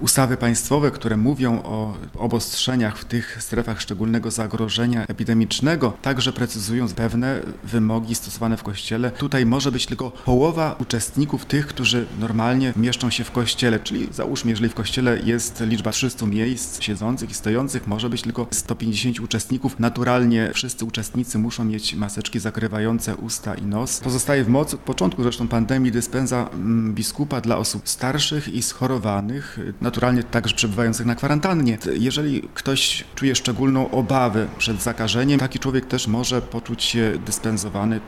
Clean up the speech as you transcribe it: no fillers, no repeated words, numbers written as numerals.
Ustawy państwowe, które mówią o obostrzeniach w tych strefach szczególnego zagrożenia epidemicznego, także precyzują pewne wymogi stosowane w kościele. Tutaj może być tylko połowa uczestników tych, którzy normalnie mieszczą się w kościele, czyli załóżmy, jeżeli w kościele jest liczba 300 miejsc siedzących i stojących, może być tylko 150 uczestników. Naturalnie wszyscy uczestnicy muszą mieć maseczki zakrywające usta i nos. Pozostaje w mocy od początku zresztą pandemii dyspensa biskupa dla osób starszych i schorowanych, naturalnie także przebywających na kwarantannie. Jeżeli ktoś czuje szczególną obawę przed zakażeniem, taki człowiek też może poczuć się dyspensowany